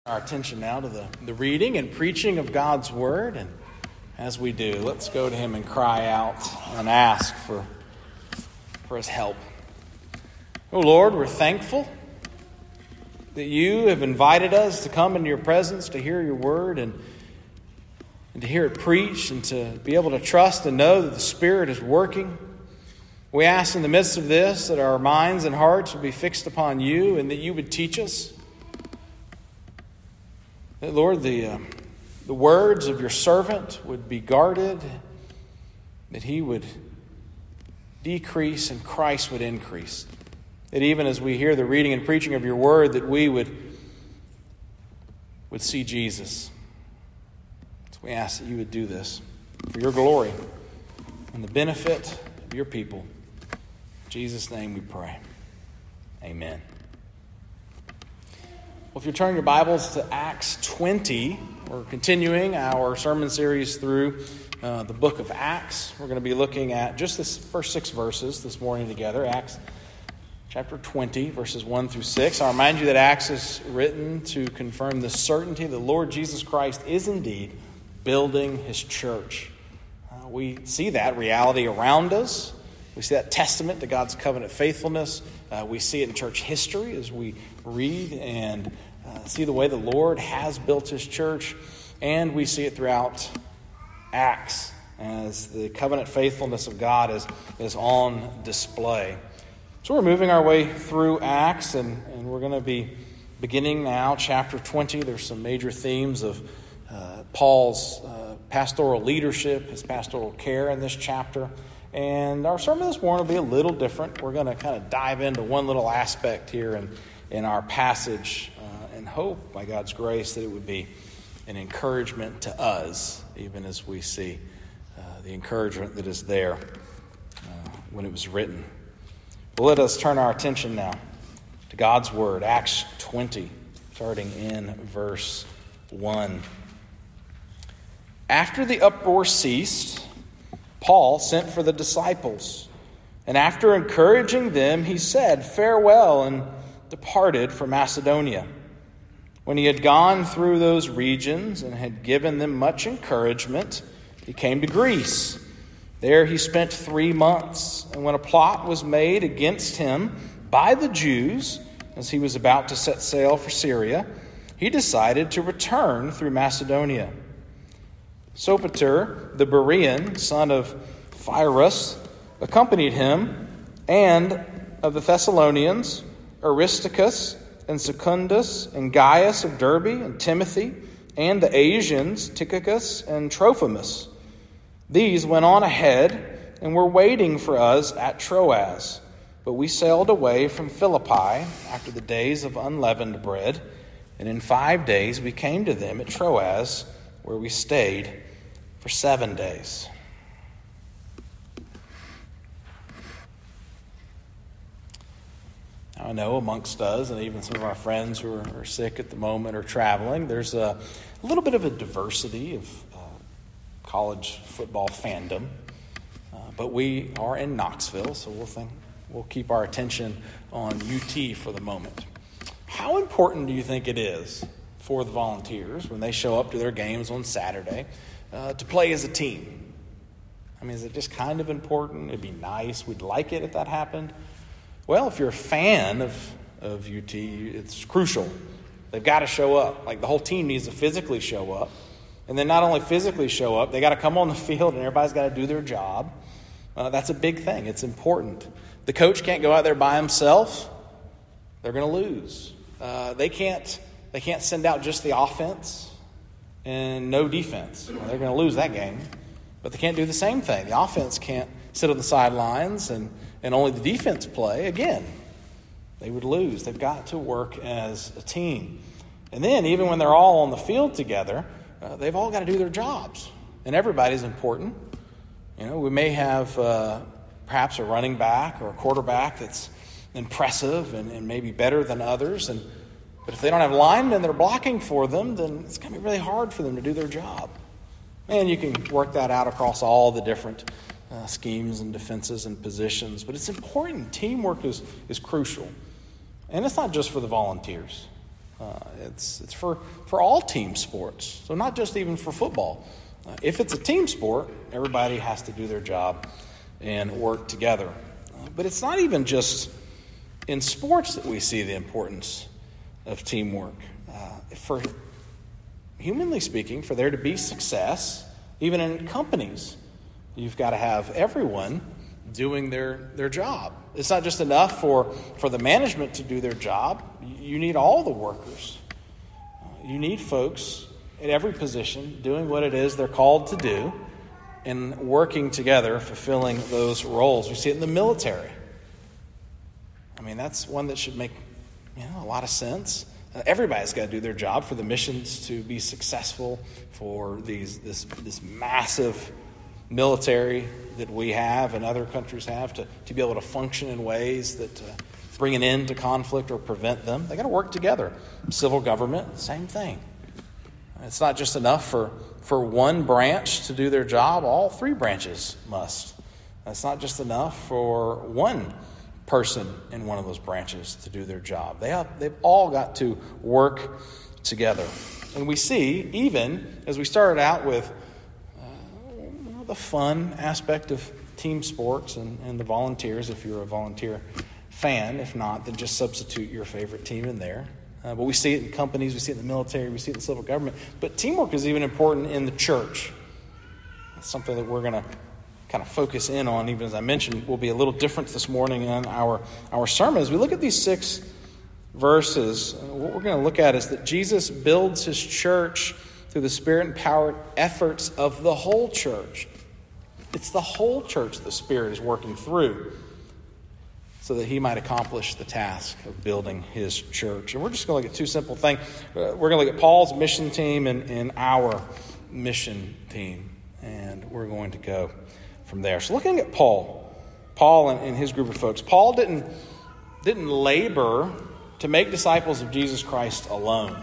Our attention now to the reading and preaching of God's Word. And as we do, let's go to Him and cry out and ask for His help. Oh Lord, we're thankful that You have invited us to come into Your presence to hear Your Word and to hear it preached and to be able to trust and know that the Spirit is working. We ask in the midst of this that our minds and hearts would be fixed upon You and that You would teach us. That, Lord, the words of Your servant would be guarded, that he would decrease and Christ would increase. That even as we hear the reading and preaching of Your word, that we would see Jesus. So we ask that You would do this for Your glory and the benefit of Your people. In Jesus' name we pray. Amen. Well, if you turn your Bibles to Acts 20, we're continuing our sermon series through the book of Acts. We're going to be looking at just the first 6 verses this morning together. Acts chapter 20, verses 1 through 6. I'll remind you that Acts is written to confirm the certainty that the Lord Jesus Christ is indeed building His church. We see that reality around us. We see that testament to God's covenant faithfulness. We see it in church history as we read and see the way the Lord has built His church. And we see it throughout Acts as the covenant faithfulness of God is on display. So we're moving our way through Acts, and we're going to be beginning now chapter 20. There's some major themes of Paul's pastoral leadership, his pastoral care in this chapter. And our sermon this morning will be a little different. We're going to kind of dive into one little aspect here in our passage and hope, by God's grace, that it would be an encouragement to us, even as we see the encouragement that is there when it was written. But let us turn our attention now to God's Word, Acts 20, starting in verse 1. After the uproar ceased, Paul sent for the disciples, and after encouraging them, he said farewell and departed for Macedonia. When he had gone through those regions and had given them much encouragement, he came to Greece. There he spent 3 months, and when a plot was made against him by the Jews, as he was about to set sail for Syria, he decided to return through Macedonia. Sopater, the Berean, son of Pyrrhus, accompanied him, and of the Thessalonians, Aristarchus and Secundus and Gaius of Derbe and Timothy, and the Asians, Tychicus and Trophimus. These went on ahead and were waiting for us at Troas, but we sailed away from Philippi after the days of unleavened bread, and in 5 days we came to them at Troas, where we stayed for 7 days. I know amongst us, and even some of our friends who are sick at the moment or traveling, there's a little bit of a diversity of college football fandom. But we are in Knoxville, so we'll keep our attention on UT for the moment. How important do you think it is for the Volunteers when they show up to their games on Saturday to play as a team? I mean, is it just kind of important? It'd be nice. We'd like it if that happened. Well, if you're a fan of UT, it's crucial. They've got to show up. Like, the whole team needs to physically show up. And then not only physically show up, they got to come on the field and everybody's got to do their job. That's a big thing. It's important. The coach can't go out there by himself. They're going to lose. They can't send out just the offense and no defense. Well, they're going to lose that game. But they can't do the same thing. The offense can't sit on the sidelines and only the defense play. Again, they would lose. They've got to work as a team. And then even when they're all on the field together, they've all got to do their jobs. And everybody's important. You know, we may have perhaps a running back or a quarterback that's impressive and maybe better than others. But if they don't have linemen that are blocking for them, then it's going to be really hard for them to do their job. And you can work that out across all the different schemes and defenses and positions. But it's important. Teamwork is crucial. And it's not just for the Volunteers. It's for all team sports, so not just even for football. If it's a team sport, everybody has to do their job and work together. But it's not even just in sports that we see the importance of teamwork. For humanly speaking, for there to be success, even in companies, you've got to have everyone doing their job. It's not just enough for the management to do their job. You need all the workers. You need folks at every position doing what it is they're called to do and working together, fulfilling those roles. We see it in the military. I mean, that's one that should make a lot of sense. Everybody's got to do their job for the missions to be successful, for this massive military that we have and other countries have to be able to function in ways that bring an end to conflict or prevent them. They got to work together. Civil government, same thing. It's not just enough for one branch to do their job. All three branches must. It's not just enough for one person in one of those branches to do their job. They've all got to work together. And we see, even as we started out with the fun aspect of team sports and the volunteers, if you're a volunteer fan. If not, then just substitute your favorite team in there. But we see it in companies, we see it in the military, we see it in the civil government. But teamwork is even important in the church. It's something that we're going to kind of focus in on, even as I mentioned, will be a little different this morning in our sermon. As we look at these 6 verses, what we're going to look at is that Jesus builds his church through the Spirit-empowered efforts of the whole church. It's the whole church the Spirit is working through so that he might accomplish the task of building his church. And we're just going to look at 2 simple things. We're going to look at Paul's mission team and our mission team. And we're going to go from there. So looking at Paul and his group of folks, Paul didn't labor to make disciples of Jesus Christ alone.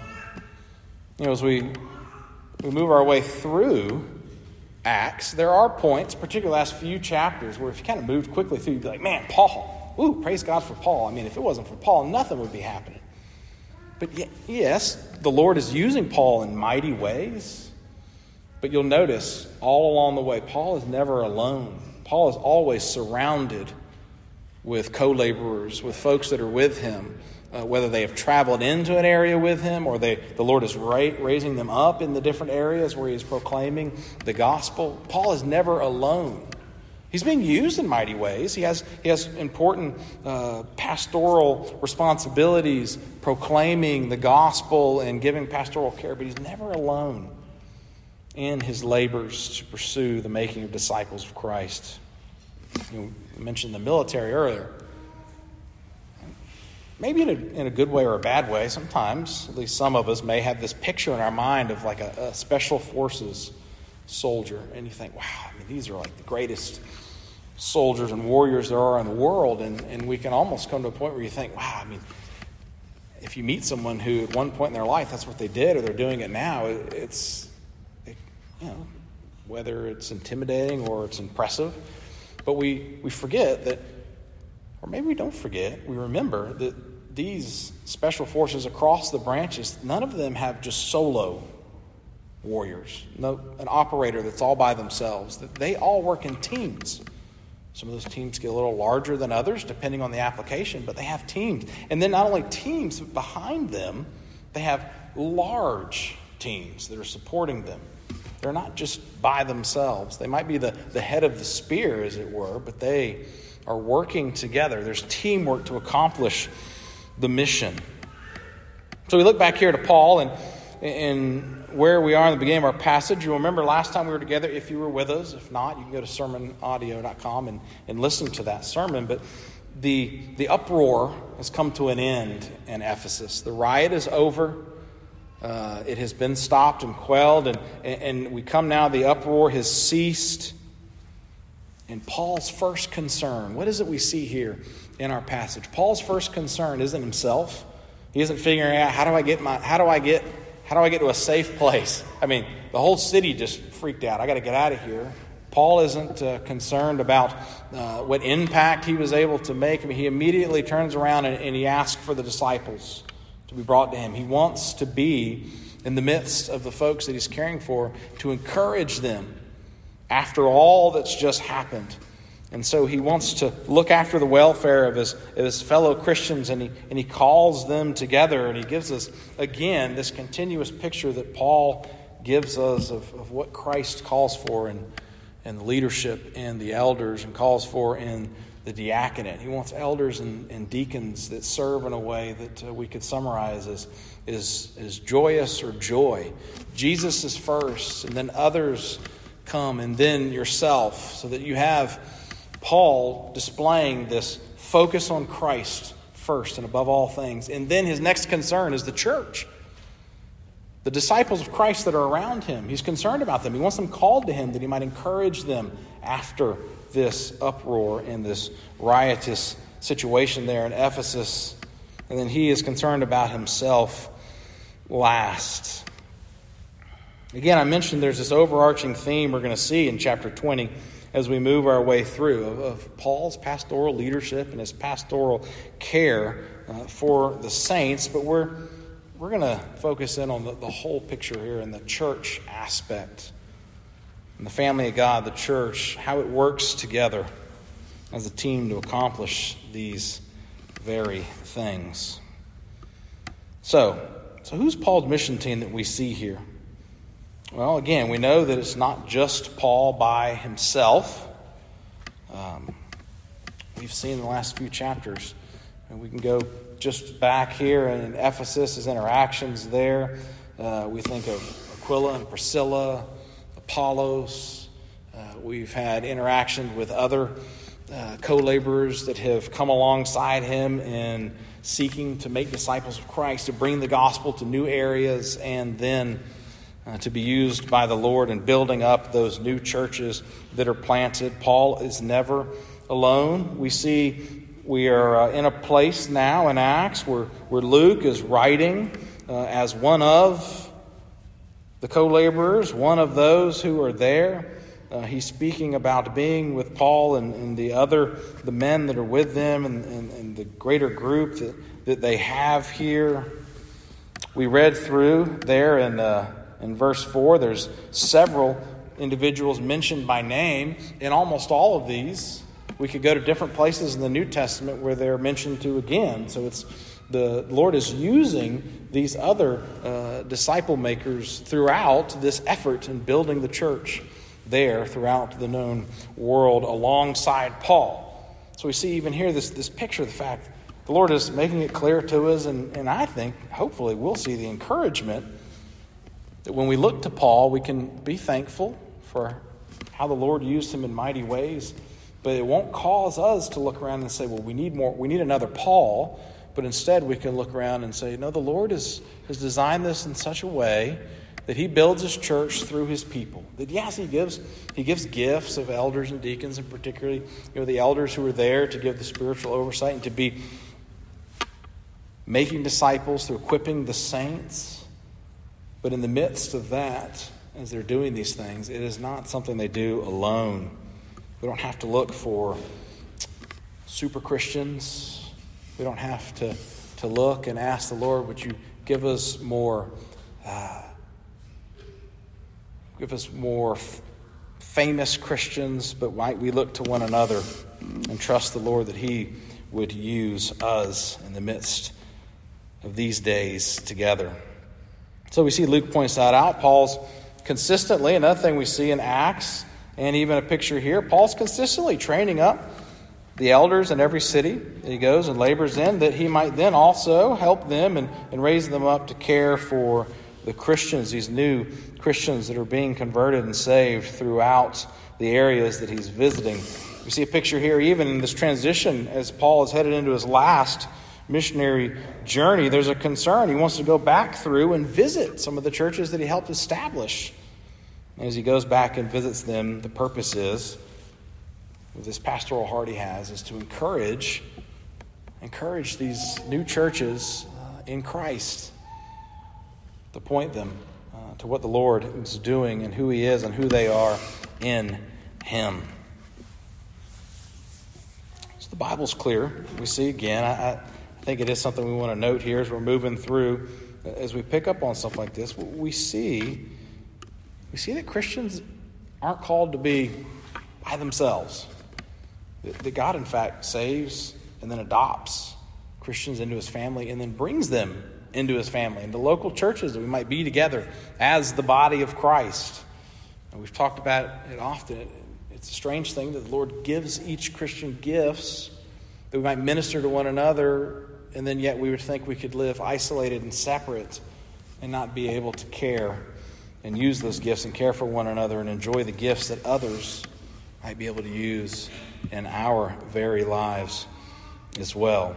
As we move our way through Acts, there are points, particularly the last few chapters, where if you kind of moved quickly through, you'd be like, man, Paul, praise God for Paul. I mean, if it wasn't for Paul, nothing would be happening. But yes, the Lord is using Paul in mighty ways. But you'll notice all along the way, Paul is never alone. Paul is always surrounded with co-laborers, with folks that are with him, whether they have traveled into an area with him or the Lord is raising them up in the different areas where he is proclaiming the gospel. Paul is never alone. He's being used in mighty ways. He has important pastoral responsibilities, proclaiming the gospel and giving pastoral care, but he's never alone in his labors to pursue the making of disciples of Christ. You mentioned the military earlier. Maybe in a good way or a bad way, sometimes, at least some of us may have this picture in our mind of like a special forces soldier. And you think, wow, these are like the greatest soldiers and warriors there are in the world. And we can almost come to a point where you think, wow, if you meet someone who at one point in their life, that's what they did or they're doing it now, whether it's intimidating or it's impressive. But we forget that, or maybe we don't forget, we remember that these special forces across the branches, none of them have just solo warriors, an operator that's all by themselves. They all work in teams. Some of those teams get a little larger than others, depending on the application, but they have teams. And then not only teams, but behind them, they have large teams that are supporting them. They're not just by themselves. They might be the head of the spear, as it were, but they are working together. There's teamwork to accomplish the mission. So we look back here to Paul and where we are in the beginning of our passage. You'll remember last time we were together, if you were with us. If not, you can go to sermonaudio.com and listen to that sermon. But the uproar has come to an end in Ephesus. The riot is over. It has been stopped and quelled, and we come now, the uproar has ceased. And Paul's first concern, what is it we see here in our passage? Paul's first concern isn't himself. He isn't figuring out how do I get to a safe place. The whole city just freaked out. I got to get out of here. Paul isn't concerned about what impact he was able to make. He immediately turns around and he asks for the disciples to be brought to him. He wants to be in the midst of the folks that he's caring for to encourage them after all that's just happened. And so he wants to look after the welfare of his fellow Christians, and he calls them together, and he gives us, again, this continuous picture that Paul gives us of what Christ calls for in the leadership and the elders, and calls for in the diaconate. He wants elders and deacons that serve in a way that we could summarize as joyous or joy. Jesus is first, and then others come, and then yourself, so that you have Paul displaying this focus on Christ first and above all things. And then his next concern is the church. The disciples of Christ that are around him. He's concerned about them. He wants them called to him that he might encourage them after this uproar and this riotous situation there in Ephesus. And then he is concerned about himself last. Again, I mentioned there's this overarching theme we're going to see in chapter 20 as we move our way through of Paul's pastoral leadership and his pastoral care for the saints. But we're going to focus in on the whole picture here in the church aspect. And the family of God, the church, how it works together as a team to accomplish these very things. So who's Paul's mission team that we see here? Well, again, we know that it's not just Paul by himself. We've seen in the last few chapters, and we can go just back here in Ephesus, his interactions there. We think of Aquila and Priscilla, Apollos. We've had interaction with other co-laborers that have come alongside him in seeking to make disciples of Christ, to bring the gospel to new areas, and then to be used by the Lord in building up those new churches that are planted. Paul is never alone. We are in a place now in Acts where Luke is writing as one of the co-laborers, one of those who are there. He's speaking about being with Paul and the men that are with them and the greater group that they have here. We read through there in verse 4, there's several individuals mentioned by name. In almost all of these, we could go to different places in the New Testament where they're mentioned to again. So it's the Lord is using these other disciple makers throughout this effort in building the church there throughout the known world alongside Paul. So we see even here this picture of the fact the Lord is making it clear to us, and I think hopefully we'll see the encouragement that when we look to Paul, we can be thankful for how the Lord used him in mighty ways, but it won't cause us to look around and say, well, we need another Paul, but instead we can look around and say, no, the Lord has designed this in such a way that he builds his church through his people. That yes, he gives gifts of elders and deacons, and particularly the elders who are there to give the spiritual oversight and to be making disciples through equipping the saints. But in the midst of that, as they're doing these things, it is not something they do alone. We don't have to look for super Christians. We don't have to look and ask the Lord, would you give us more famous Christians, but might we look to one another and trust the Lord that he would use us in the midst of these days together. So we see Luke points that out. Paul's consistently, another thing we see in Acts, and even a picture here, Paul's consistently training up the elders in every city that he goes and labors in, that he might then also help them and raise them up to care for the Christians, these new Christians that are being converted and saved throughout the areas that he's visiting. We see a picture here even in this transition as Paul is headed into his last missionary journey. There's a concern. He wants to go back through and visit some of the churches that he helped establish. And as he goes back and visits them, the purpose is, with this pastoral heart he has, is to encourage these new churches in Christ, to point them to what the Lord is doing and who he is and who they are in him. So the Bible's clear. We see again, I I think it is something we want to note here as we're moving through. As we pick up on stuff like this, we see that Christians aren't called to be by themselves. That God, in fact, saves and then adopts Christians into his family and then brings them into his family, into local churches that we might be together as the body of Christ. And we've talked about it often. It's a strange thing that the Lord gives each Christian gifts that we might minister to one another, and then yet we would think we could live isolated and separate and not be able to care and use those gifts and care for one another and enjoy the gifts that others might be able to use in our very lives as well.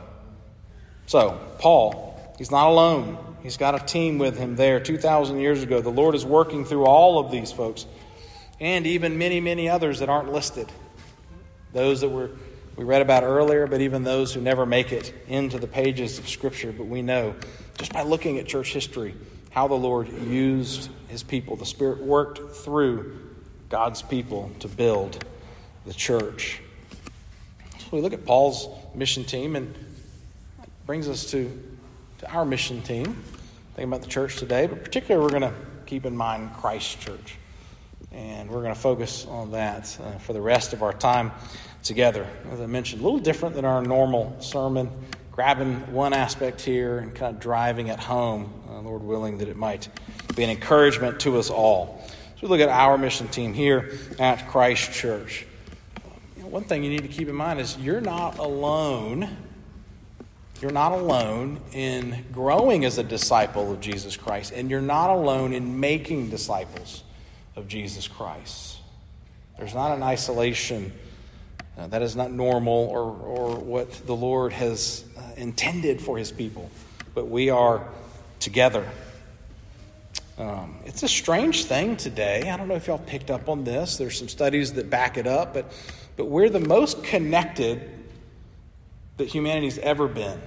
So, Paul, he's not alone. He's got a team with him there 2,000 years ago. The Lord is working through all of these folks and even many, many others that aren't listed. Those that we read about earlier, but even those who never make it into the pages of Scripture. But we know, just by looking at church history, how the Lord used his people. The Spirit worked through God's people to build the church. So we look at Paul's mission team, and that brings us to our mission team. Thinking about the church today, but particularly we're going to keep in mind Christ Church. And we're going to focus on that for the rest of our time together. As I mentioned, a little different than our normal sermon, grabbing one aspect here and kind of driving it home, Lord willing, that it might be an encouragement to us all. So we look at our mission team here at Christ Church. One thing you need to keep in mind is you're not alone. You're not alone in growing as a disciple of Jesus Christ, and you're not alone in making disciples of Jesus Christ. There's not an isolation. That is not normal or what the Lord has intended for his people. But we are together. It's a strange thing today. I don't know if y'all picked up on this. There's some studies that back it up. But we're the most connected that humanity's ever been.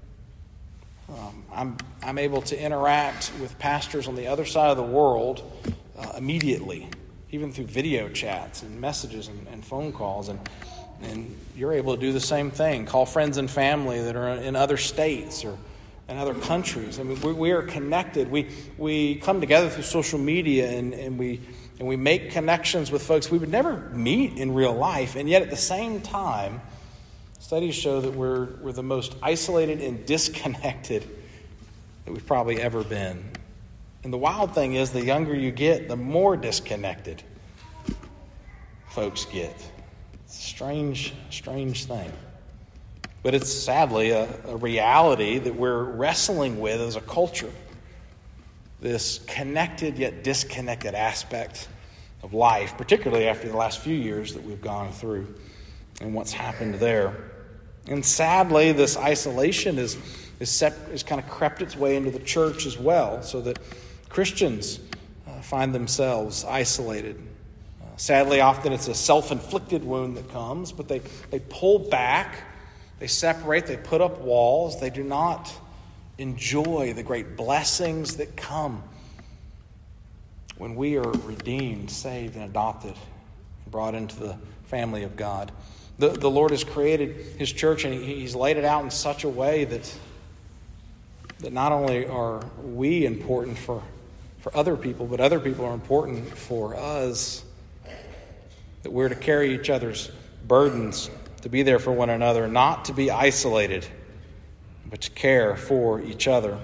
I'm able to interact with pastors on the other side of the world immediately, even through video chats and messages and phone calls. And you're able to do the same thing. Call friends and family that are in other states or in other countries. I mean, we are connected. We come together through social media and we make connections with folks we would never meet in real life. And yet at the same time, studies show that we're the most isolated and disconnected that we've probably ever been. And the wild thing is, the younger you get, the more disconnected folks get. It's a strange thing. But it's sadly a reality that we're wrestling with as a culture. This connected yet disconnected aspect of life, particularly after the last few years that we've gone through and what's happened there. And sadly, this isolation is kind of crept its way into the church as well, so that Christians find themselves isolated. Sadly, often it's a self-inflicted wound that comes, but they pull back, they separate, they put up walls. They do not enjoy the great blessings that come when we are redeemed, saved, and adopted, and brought into the family of God. The Lord has created his church, and he's laid it out in such a way that not only are we important for other people, but other people are important for us. That we're to carry each other's burdens, to be there for one another, not to be isolated, but to care for each other.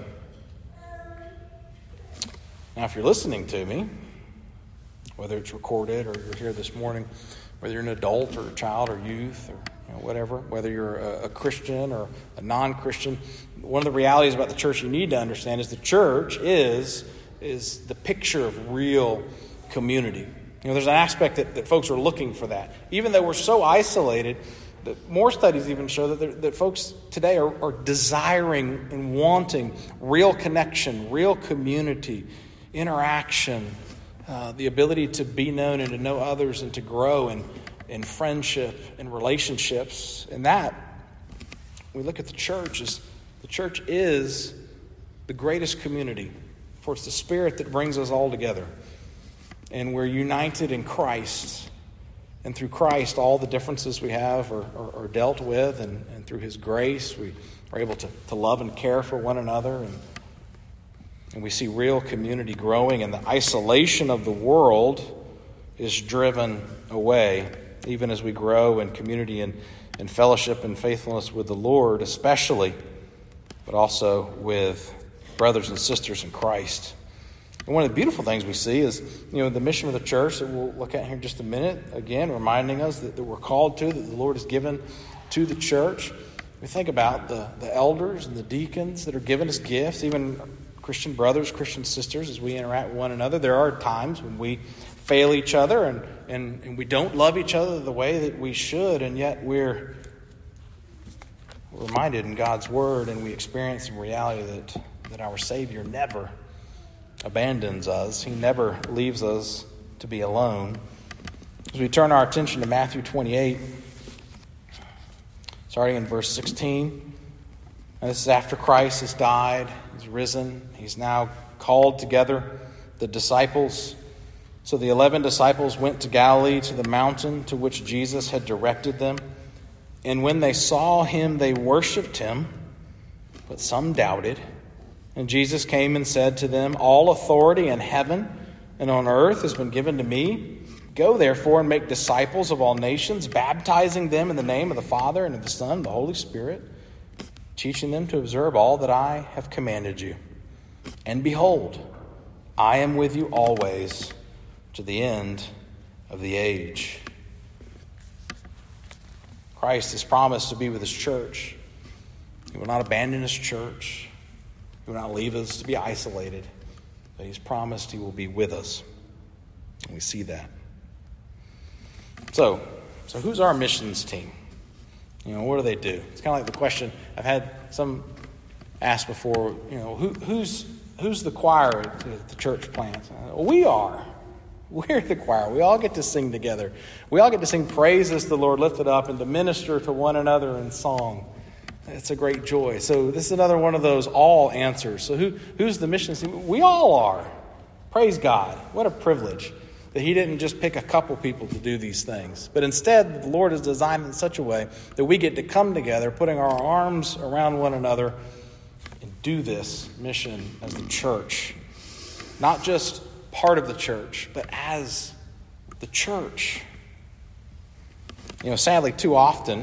Now, if you're listening to me, whether it's recorded or you're here this morning, whether you're an adult or a child or youth or whatever, whether you're a Christian or a non-Christian, one of the realities about the church you need to understand is the church is the picture of real community. There's an aspect that folks are looking for that. Even though we're so isolated, that more studies even show that folks today are desiring and wanting real connection, real community, interaction, the ability to be known and to know others and to grow in friendship and relationships. And that, we look at the church is the greatest community, for it's the Spirit that brings us all together. And we're united in Christ. And through Christ, all the differences we have are dealt with, and through his grace, we are able to love and care for one another, and we see real community growing, and the isolation of the world is driven away, even as we grow in community and fellowship and faithfulness with the Lord, especially, but also with brothers and sisters in Christ. And one of the beautiful things we see is, the mission of the church that we'll look at here in just a minute, again, reminding us that we're called to, that the Lord has given to the church. We think about the elders and the deacons that are given as gifts, even Christian brothers, Christian sisters, as we interact with one another. There are times when we fail each other and we don't love each other the way that we should, and yet we're reminded in God's Word, and we experience in reality that our Savior never abandons us. He never leaves us to be alone. As we turn our attention to Matthew 28, starting in verse 16, and this is after Christ has died, he's risen, he's now called together the disciples. So the 11 disciples went to Galilee, to the mountain to which Jesus had directed them. And when they saw him, they worshipped him, but some doubted. And Jesus came and said to them, "All authority in heaven and on earth has been given to me. Go therefore and make disciples of all nations, baptizing them in the name of the Father and of the Son and the Holy Spirit, teaching them to observe all that I have commanded you. And behold, I am with you always to the end of the age." Christ has promised to be with his church. He will not abandon his church. He will not leave us to be isolated. But he's promised he will be with us. And we see that. So who's our missions team? What do they do? It's kind of like the question I've had some ask before, who's the choir at the church plant? Well, we are. We're the choir. We all get to sing together. We all get to sing praises to the Lord lifted up and to minister to one another in song. It's a great joy. So this is another one of those all answers. So who's the mission team? We all are. Praise God. What a privilege that he didn't just pick a couple people to do these things. But instead, the Lord has designed it in such a way that we get to come together, putting our arms around one another and do this mission as the church. Not just part of the church, but as the church. Sadly, too often,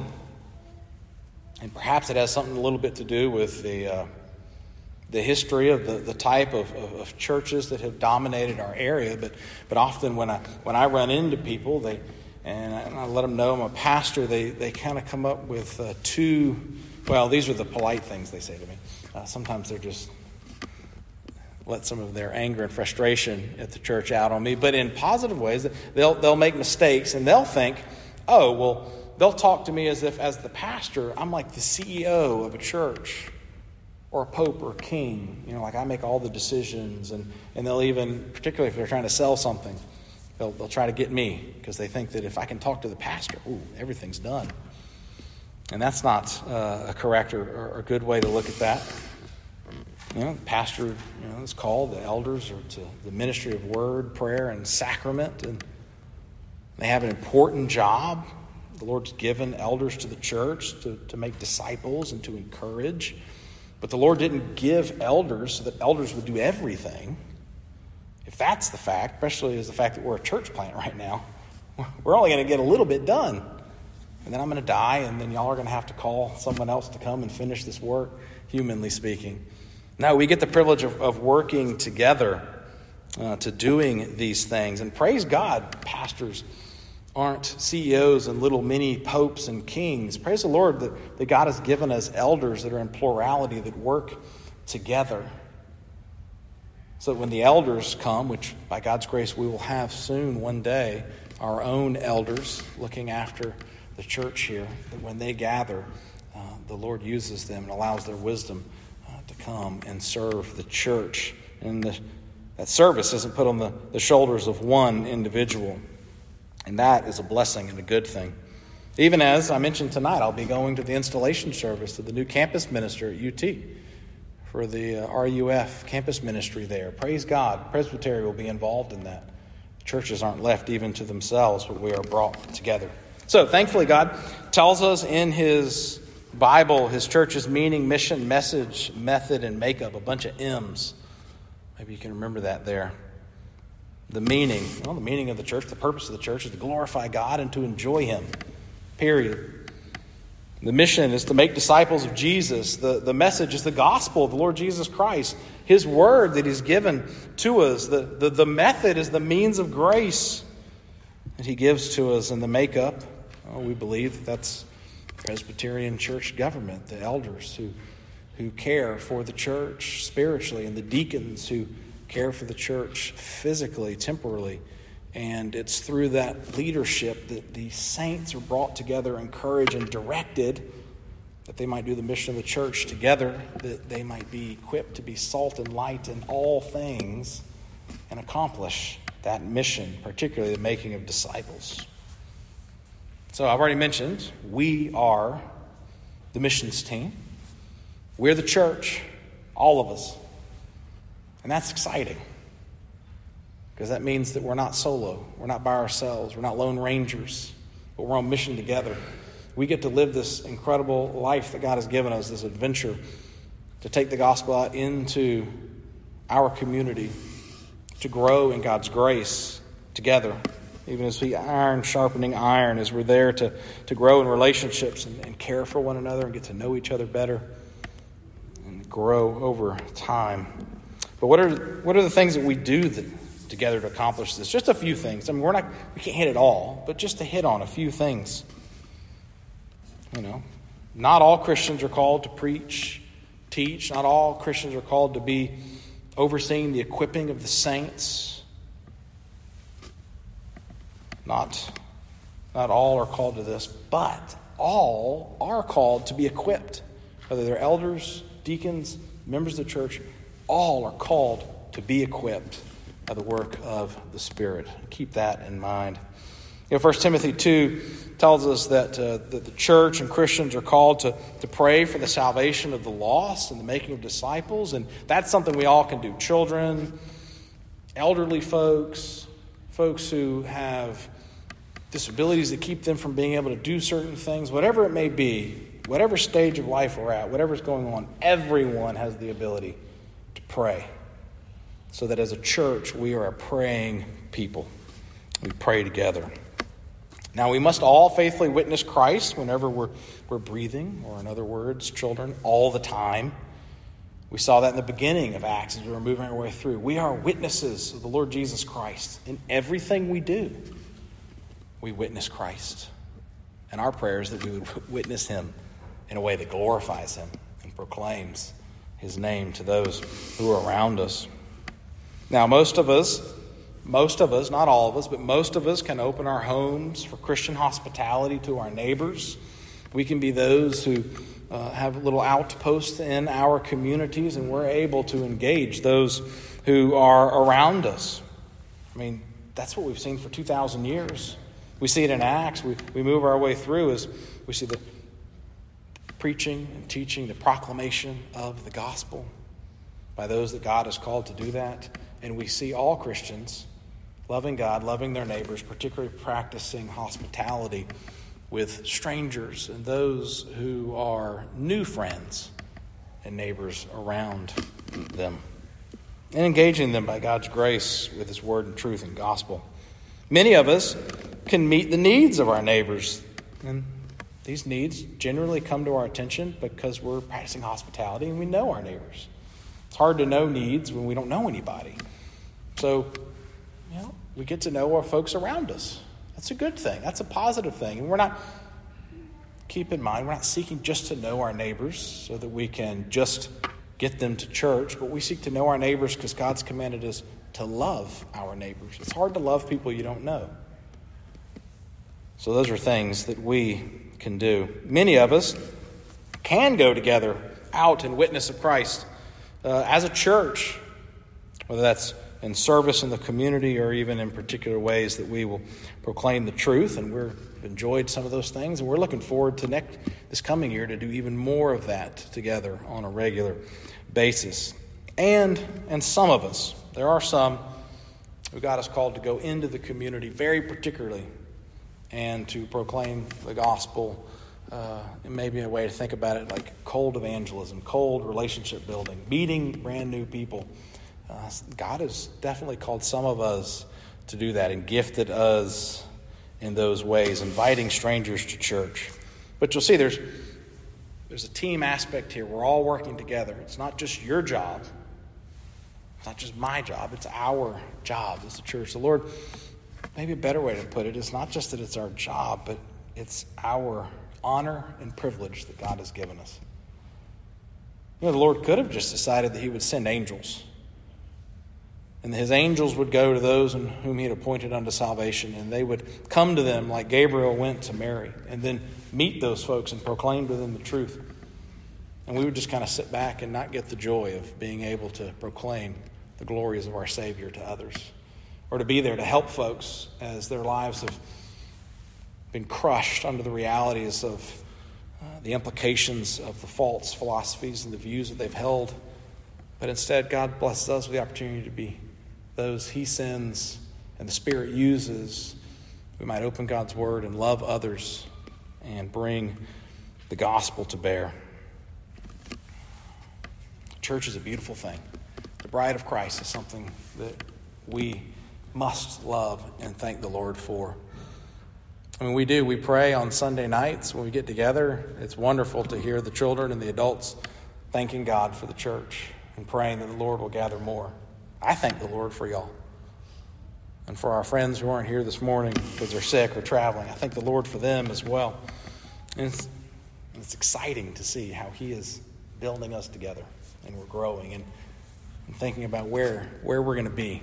and perhaps it has something a little bit to do with the history of the type of churches that have dominated our area, but often when I run into people, and I let them know I'm a pastor, they kind of come up with these are the polite things they say to me. Sometimes they're just let some of their anger and frustration at the church out on me, but in positive ways. They'll make mistakes, and they'll think, they'll talk to me as if, as the pastor, I'm like the CEO of a church or a pope or a king. Like I make all the decisions, and they'll even, particularly if they're trying to sell something, they'll try to get me because they think that if I can talk to the pastor, everything's done. And that's not a correct or a good way to look at that. The pastor, is called, the elders are to the ministry of word, prayer, and sacrament, and they have an important job. The Lord's given elders to the church to make disciples and to encourage. But the Lord didn't give elders so that elders would do everything. If that's the fact, especially as the fact that we're a church plant right now, we're only going to get a little bit done. And then I'm going to die, and then y'all are going to have to call someone else to come and finish this work, humanly speaking. No, we get the privilege of working together to doing these things. And praise God, pastors aren't CEOs and little mini popes and kings. Praise the Lord that God has given us elders that are in plurality, that work together. So that when the elders come, which by God's grace we will have soon one day, our own elders looking after the church here, that when they gather, the Lord uses them and allows their wisdom to come and serve the church. And that service isn't put on the shoulders of one individual. And that is a blessing and a good thing. Even as I mentioned tonight, I'll be going to the installation service of the new campus minister at UT for the RUF campus ministry there. Praise God. Presbytery will be involved in that. Churches aren't left even to themselves, but we are brought together. So thankfully, God tells us in His Bible, His church's meaning, mission, message, method, and makeup, a bunch of M's. Maybe you can remember that there. The meaning of the church, the purpose of the church is to glorify God and to enjoy Him, period. The mission is to make disciples of Jesus. The message is the gospel of the Lord Jesus Christ, His word that He's given to us. The method is the means of grace that He gives to us. And the makeup, we believe that's Presbyterian church government, the elders who care for the church spiritually, and the deacons who care for the church physically, temporally. And it's through that leadership that the saints are brought together, encouraged, and directed that they might do the mission of the church together, that they might be equipped to be salt and light in all things and accomplish that mission, particularly the making of disciples. So I've already mentioned we are the missions team. We're the church, all of us. And that's exciting. Because that means that we're not solo. We're not by ourselves. We're not lone rangers. But we're on mission together. We get to live this incredible life that God has given us, this adventure, to take the gospel out into our community, to grow in God's grace together. Even as we iron sharpening iron, as we're there to grow in relationships and care for one another and get to know each other better and grow over time. But what are the things that we do together to accomplish this? Just a few things. I mean, we can't hit it all, but just to hit on a few things. Not all Christians are called to preach, teach. Not all Christians are called to be overseeing the equipping of the saints. Not all are called to this, but all are called to be equipped. Whether they're elders, deacons, members of the church, all are called to be equipped by the work of the Spirit. Keep that in mind. 1 Timothy 2 tells us that the church and Christians are called to pray for the salvation of the lost and the making of disciples. And that's something we all can do. Children, elderly folks who have disabilities that keep them from being able to do certain things, whatever it may be, whatever stage of life we're at, whatever's going on, everyone has the ability to pray. So that as a church, we are a praying people. We pray together. Now, we must all faithfully witness Christ whenever we're breathing, or in other words, children, all the time. We saw that in the beginning of Acts as we were moving our way through. We are witnesses of the Lord Jesus Christ. In everything we do, we witness Christ. And our prayer is that we would witness Him in a way that glorifies Him and proclaims His name to those who are around us. Now, most of us, not all of us, but most of us can open our homes for Christian hospitality to our neighbors. We can be those who have little outposts in our communities, and we're able to engage those who are around us. I mean, that's what we've seen for 2,000 years. We see it in Acts. We move our way through as we see the preaching and teaching, the proclamation of the gospel by those that God has called to do that. And we see all Christians loving God, loving their neighbors, particularly practicing hospitality with strangers and those who are new friends and neighbors around them, and engaging them by God's grace with His word and truth and gospel. Many of us can meet the needs of our neighbors, and these needs generally come to our attention because we're practicing hospitality and we know our neighbors. It's hard to know needs when we don't know anybody. So, we get to know our folks around us. That's a good thing. That's a positive thing. And keep in mind, we're not seeking just to know our neighbors so that we can just get them to church, but we seek to know our neighbors because God's commanded us to love our neighbors. It's hard to love people you don't know. So those are things that we can do. Many of us can go together out in witness of Christ as a church, whether that's in service in the community or even in particular ways that we will proclaim the truth. And we've enjoyed some of those things, and we're looking forward to this coming year to do even more of that together on a regular basis. And some of us, there are some who God has called to go into the community very particularly and to proclaim the gospel. And maybe a way to think about it like cold evangelism, cold relationship building, meeting brand new people. God has definitely called some of us to do that and gifted us in those ways, inviting strangers to church. But you'll see there's a team aspect here. We're all working together. It's not just your job. It's not just my job. It's our job as a church. The Lord, maybe a better way to put it, is not just that it's our job, but it's our honor and privilege that God has given us. The Lord could have just decided that he would send angels. And his angels would go to those whom he had appointed unto salvation, and they would come to them like Gabriel went to Mary, and then meet those folks and proclaim to them the truth. And we would just kind of sit back and not get the joy of being able to proclaim the glories of our Savior to others, or to be there to help folks as their lives have been crushed under the realities of the implications of the false philosophies and the views that they've held. But instead, God blesses us with the opportunity to be those he sends and the Spirit uses. We might open God's Word and love others and bring the gospel to bear. Church is a beautiful thing. The bride of Christ is something that we must love and thank the Lord for. I mean, we do. We pray on Sunday nights when we get together. It's wonderful to hear the children and the adults thanking God for the church and praying that the Lord will gather more. I thank the Lord for y'all. And for our friends who aren't here this morning because they're sick or traveling, I thank the Lord for them as well. And it's exciting to see how he is building us together, and we're growing and thinking about where we're going to be.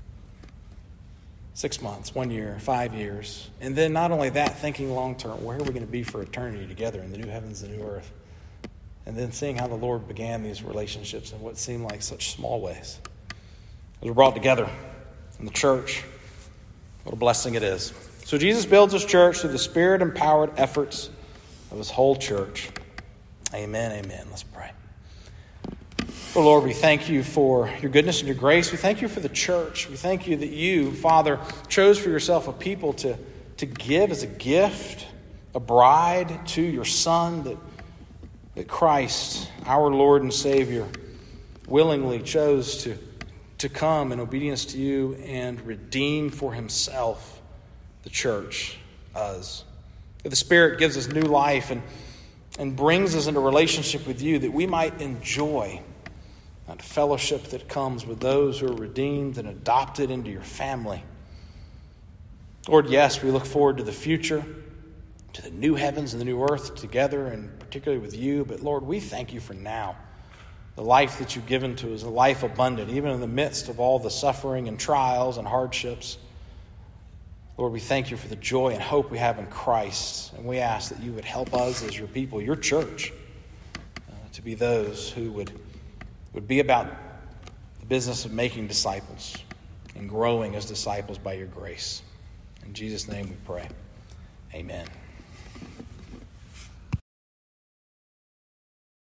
6 months, 1 year, 5 years. And then not only that, thinking long term, where are we going to be for eternity together in the new heavens and new earth? And then seeing how the Lord began these relationships in what seemed like such small ways. As we're brought together in the church, what a blessing it is. So Jesus builds his church through the Spirit-empowered efforts of his whole church. Amen, amen. Let's pray. Oh Lord, we thank you for your goodness and your grace. We thank you for the church. We thank you that you, Father, chose for yourself a people to give as a gift, a bride to your Son, that Christ, our Lord and Savior, willingly chose to come in obedience to you and redeem for himself the church, us. That the Spirit gives us new life and brings us into relationship with you that we might enjoy that fellowship that comes with those who are redeemed and adopted into your family. Lord, yes, we look forward to the future, to the new heavens and the new earth together, and particularly with you. But Lord, we thank you for now. The life that you've given to us, a life abundant, even in the midst of all the suffering and trials and hardships. Lord, we thank you for the joy and hope we have in Christ. And we ask that you would help us as your people, your church, to be those who would be about the business of making disciples and growing as disciples by your grace. In Jesus' name we pray. Amen.